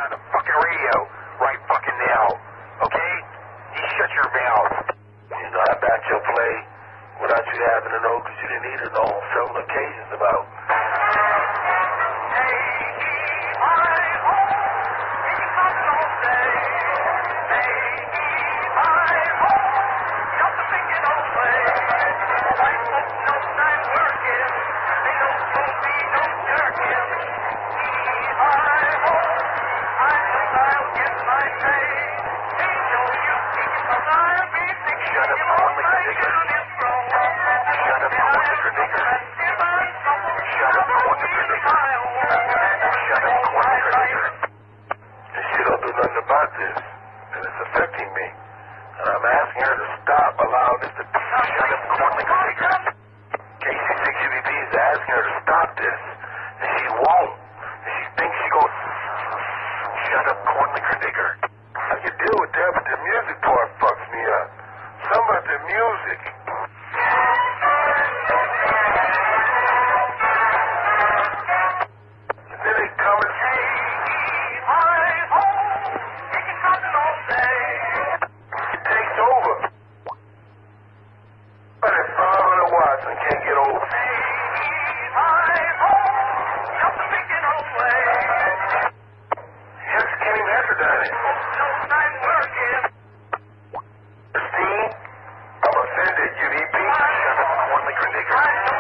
on the fucking radio right fucking now. Okay? You shut your mouth. You know, I backed your play without you having to know because you didn't need to know on several occasions about. About this, and it's affecting me, and I'm asking her to stop allowing this to shut up, cornlicker figure. KC6UBP is asking her to stop this, and she won't, and she thinks she goes, shut up, cornlicker nigger. I can deal with that, but the music part fucks me up. Something about the music. And then they come and say, can't get over. Yes, Kenny Masterdine. Christine, I'm offended, UDP. Shut up, cornlicker nigger.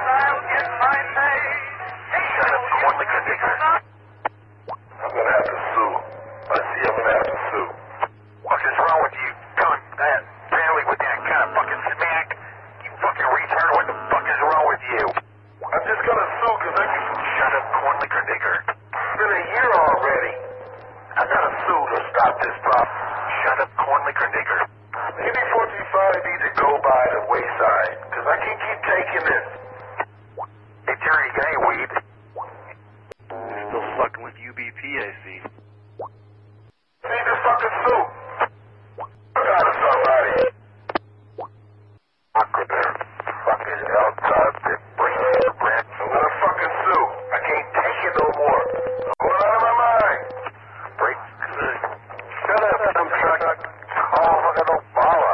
Shut up, cornlicker nigger. I'm gonna have to sue. I see I'm gonna have to sue. What is wrong with you? Coming that family with that kind of fucking smack? You fucking retard, what the fuck is wrong with you? I'm just gonna sue because I can. Shut up, cornlicker nigger. It's been a year already. I gotta sue to stop this problem. Shut up, cornlicker nigger. Maybe 435 needs to go by the wayside because I can't keep taking this. Hey Terry, you got any weed? Still fucking with UBP, I see. I need to fucking sue. I gotta somebody. Fucking outside the brand. I'm gonna fucking sue. I can't take it no more. I'm going out of my mind. Break. Shut up, some truck. Oh, fucking Obama.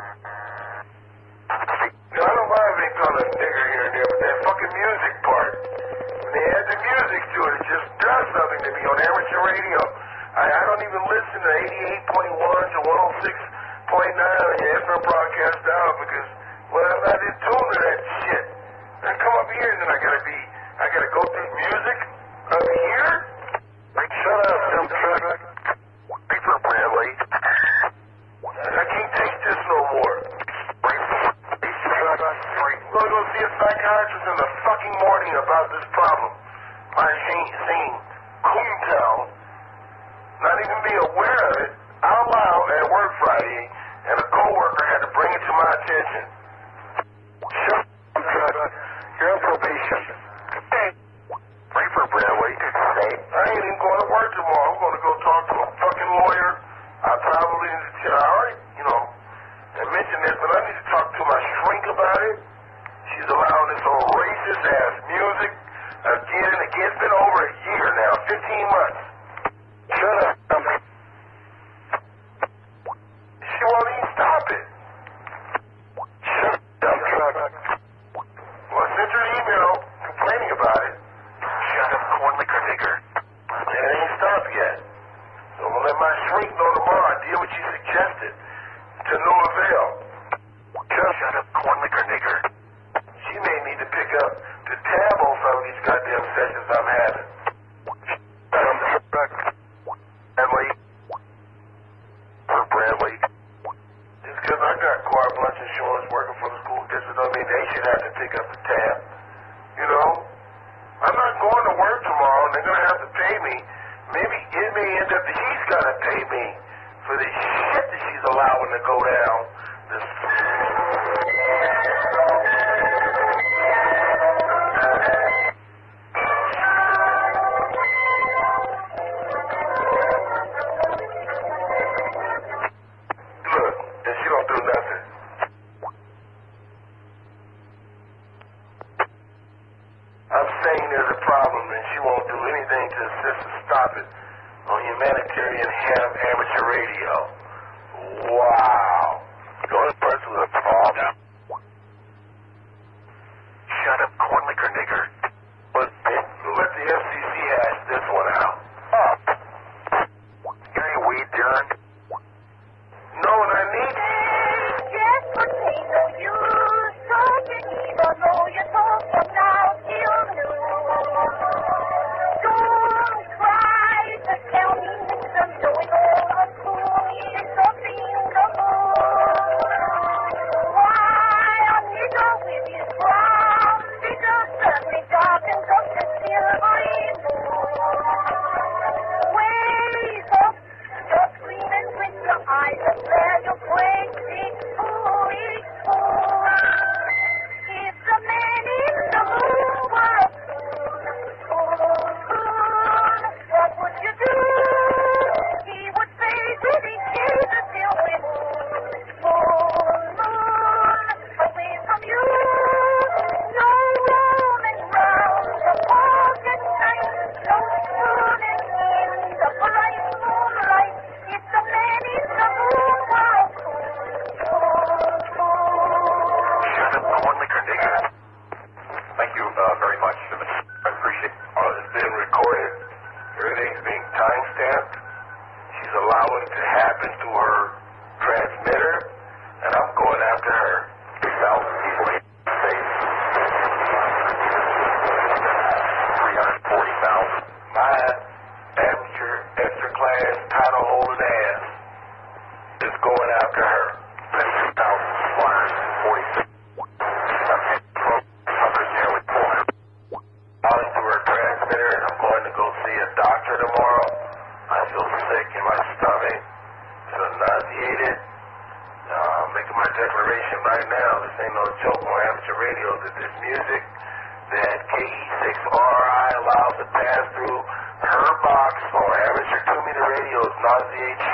I don't mind if they call a nigger here and there, but that fucking music part. When they add the music to it, it just does something to me on amateur radio. I don't even listen to 88.1 to 106.9 on your FM broadcast out because, well, I'm not in tune to that shit. I come up here and then I gotta go through music up here? Like, shut up, dumb truck. Paper Bradley. I can't take this no more. I'm gonna go see a psychiatrist in the fucking morning about this problem. I ain't seen Coontown, not even be aware of it, out loud at work Friday, and a coworker had to bring it to my attention. Shut up, you're on probation. Paper Bradley. I ain't even going to work tomorrow. I'm going to go talk to a fucking lawyer. I probably need to, I already, and mention this, but I need to talk to my shrink about it. She's allowing this old racist ass music again and again. It's been over a year now, 15 months. Shut up. She won't even stop it. Shut up, truck. Well, I sent her an email complaining about it. Shut up, cornlicker nigger. And it ain't stopped yet. So I'm going to let my shrink know tomorrow I did what you suggested. To no avail. Shut up, cornlicker nigger. She may need to pick up the tab on some of these goddamn sessions I'm having. Bradley. For Bradley. Just because I got carte blanche insurance working for the school district don't mean they should have to pick up the tab. I'm not going to work tomorrow and they're going to have to pay me. Maybe it may end up that he's got to pay me for the shit that she's allowing to go down. Look, and she don't do nothing. I'm saying there's a problem and she won't do anything to assist or stop it on your humanitarian ham amateur radio. Wow. The only person with a problem. Shut up, corn liquor nigger. Let the FCC hash this one out. You ain't weed, John? No, and I need... Just potato you, so you even though you talk from now till noon. Don't try to tell me I'm doing all the cool is a finger why a nigger with his brown figure certainly darkens up the silvery moon. Wake up, you're screaming with your eyes and there you break big foolish fool. If the man in the moon were a fool, what would you do? He would say to the Jesus, till we moon, away from you. No roaming round the park at night, no swooning in the bright moonlight. If the man in the moon were a Shut up, corn liquor nigger. Thank you very much. I appreciate it. It's been recorded. Everything's being time-stamped. She's allowing it to happen to her transmitter, and I'm going after her. 2,000 people in the States. 340,000. My amateur, extra-class, title-holding ass is going after her. 2,446. Calling to her transmitter, and I'm going to go see a doctor tomorrow. I feel sick in my stomach. Feel nauseated. I'm making my declaration right now. This ain't no joke on amateur radio. That this music that KE6RI allows to pass through her box on amateur 2-meter radio is nauseating.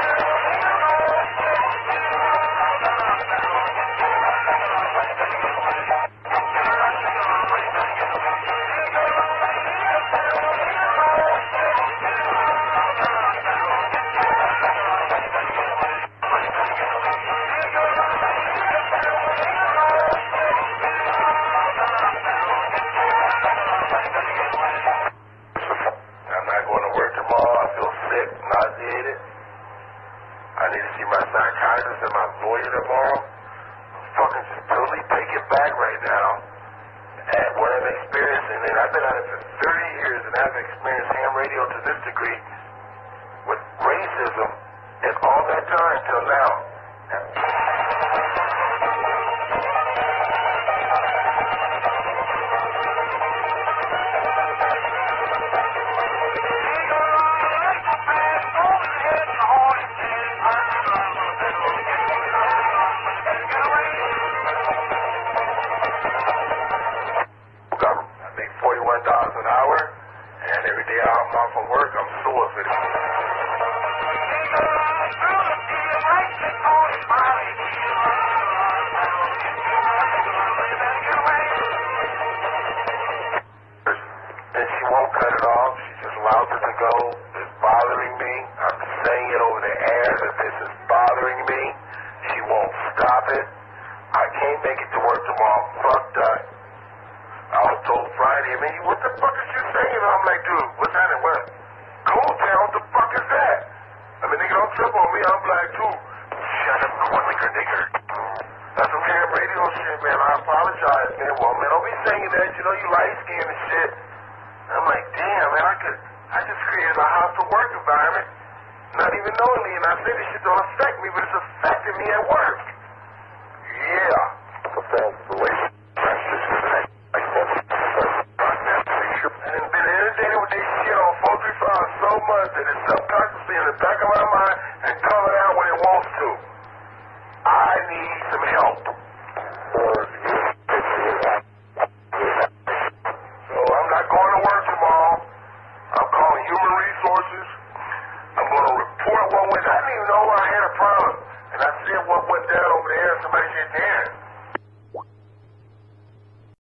I'm not going to work tomorrow. I feel sick, nauseated. I need to see my psychiatrist and my lawyer tomorrow. I'm fucking just totally taken back right now at what I'm experiencing. And I've been at it for 30 years, and I've experienced ham radio to this degree with racism in all that time till now. I make $41 an hour, and every day I'm off from work, I'm sore for this. And she won't cut it off. She just allows it to go. It's bothering me. I'm saying it over the air that this is bothering me. She won't stop it. I can't make it to work tomorrow. I'm fucked up. I was told Friday, man, what the fuck is you saying? And I'm like, dude, what's happening? What? Cool Town, what the fuck is that? I mean, nigga, don't trip on me. I'm black, too. Shut up, corn liquor nigger. That's some ham radio shit, man. I apologize, man. Well, man, don't be saying that. You know, you light-skinned and shit. I'm like, damn, man, I just created a hostile work environment, not even knowingly, and I say this shit don't affect me, but it's affecting me at work. Yeah. And been inundated with this shit on 435 so much that it's subconsciously in the back of my mind,